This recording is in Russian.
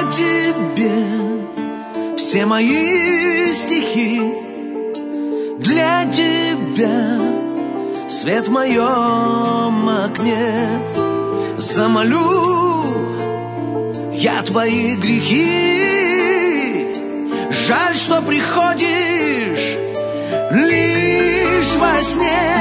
тебе все мои стихи, для тебя свет в моем окне. Замолю я твои грехи, жаль, что приходишь лишь во сне.